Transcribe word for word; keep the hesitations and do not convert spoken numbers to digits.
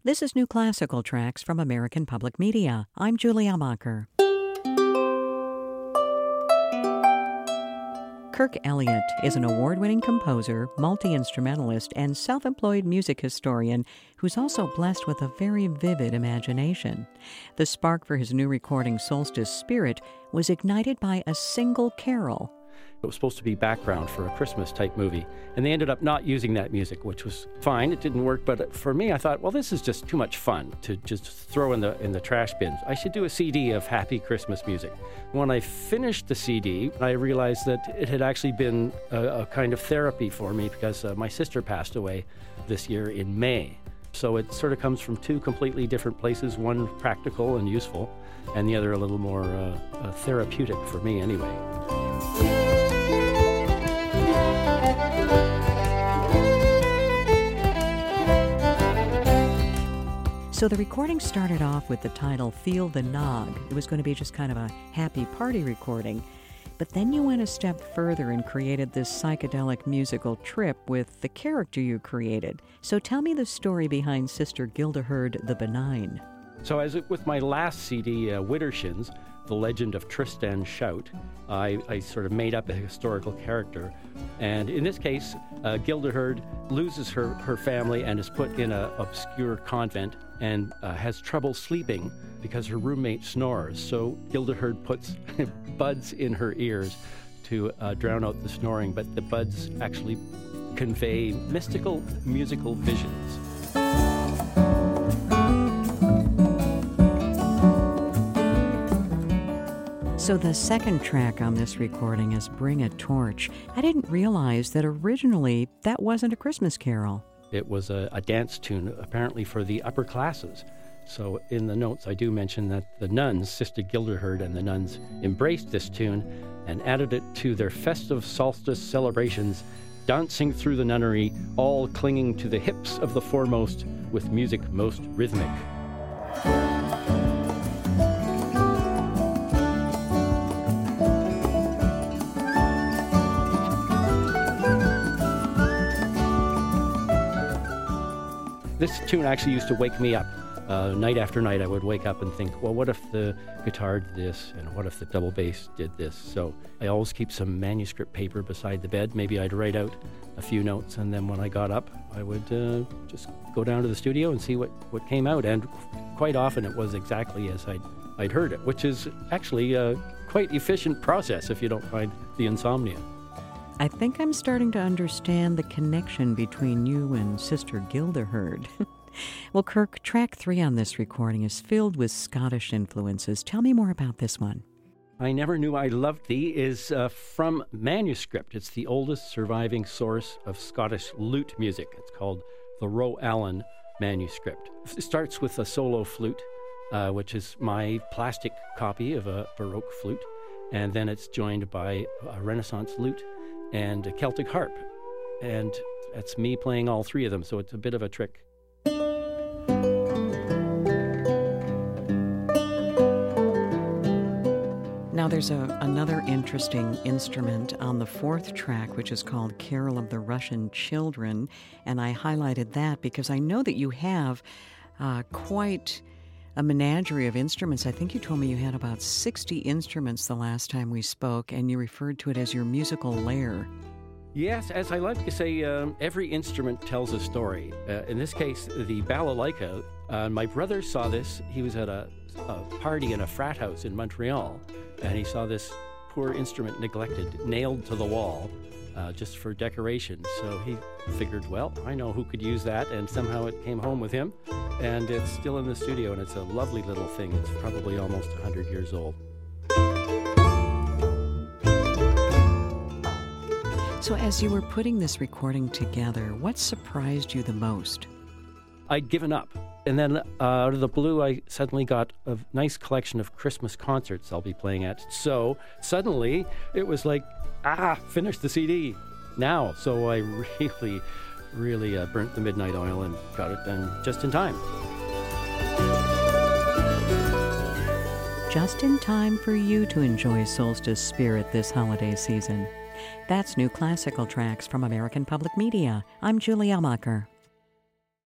This is New Classical Tracks from American Public Media. I'm Julie Amacher. Kirk Elliott is an award-winning composer, multi-instrumentalist, and self-employed music historian who's also blessed with a very vivid imagination. The spark for his new recording, Solstice Spirit, was ignited by a single carol. It was supposed to be background for a Christmas-type movie, and they ended up not using that music, which was fine. It didn't work, but for me, I thought, well, this is just too much fun to just throw in the in the trash bins. I should do a C D of happy Christmas music. When I finished the C D, I realized that it had actually been a, a kind of therapy for me because uh, my sister passed away this year in May. So it sort of comes from two completely different places, one practical and useful, and the other a little more uh, uh, therapeutic for me anyway. So the recording started off with the title Feel the Nog. It was going to be just kind of a happy party recording. But then you went a step further and created this psychedelic musical trip with the character you created. So tell me the story behind Sister Gildeherd the Benign. So as it, with my last C D, uh, Widdershins, The Legend of Tristan Shout, I, I sort of made up a historical character. And in this case, uh, Gildeherd loses her, her family and is put in an obscure convent and uh, has trouble sleeping because her roommate snores. So Gildeherd puts buds in her ears to uh, drown out the snoring, but the buds actually convey mystical musical visions. So the second track on this recording is Bring a Torch. I didn't realize that originally that wasn't a Christmas carol. It was a, a dance tune, apparently for the upper classes. So in the notes, I do mention that the nuns, Sister Gildeherd and the nuns, embraced this tune and added it to their festive solstice celebrations, dancing through the nunnery, all clinging to the hips of the foremost with music most rhythmic. This tune actually used to wake me up. Uh, night after night, I would wake up and think, well, what if the guitar did this? And what if the double bass did this? So I always keep some manuscript paper beside the bed. Maybe I'd write out a few notes, and then when I got up, I would uh, just go down to the studio and see what, what came out. And quite often it was exactly as I'd, I'd heard it, which is actually a quite efficient process if you don't find the insomnia. I think I'm starting to understand the connection between you and Sister Gildeherd. Well, Kirk, track three on this recording is filled with Scottish influences. Tell me more about this one. I Never Knew I Loved Thee is uh, from manuscript. It's the oldest surviving source of Scottish lute music. It's called the Roe Allen manuscript. It starts with a solo flute, uh, which is my plastic copy of a Baroque flute, and then it's joined by a Renaissance lute and a Celtic harp. And that's me playing all three of them, so it's a bit of a trick. Now there's a, another interesting instrument on the fourth track, which is called Carol of the Russian Children, and I highlighted that because I know that you have uh, quite a menagerie of instruments. I think you told me you had about sixty instruments the last time we spoke, and you referred to it as your musical lair. Yes, as I like to say, um, every instrument tells a story. Uh, in this case, the balalaika, uh, my brother saw this. He was at a, a party in a frat house in Montreal, and he saw this poor instrument neglected, nailed to the wall, uh, just for decoration. So he figured, well, I know who could use that, and somehow it came home with him, and it's still in the studio, and it's a lovely little thing. It's probably almost one hundred years old. So as you were putting this recording together, what surprised you the most? I'd given up. And then uh, out of the blue, I suddenly got a nice collection of Christmas concerts I'll be playing at. So suddenly it was like, ah, finish the C D now. So I really, really uh, burnt the midnight oil and got it done just in time. Just in time for you to enjoy Solstice Spirit this holiday season. That's New Classical Tracks from American Public Media. I'm Julie Amacher.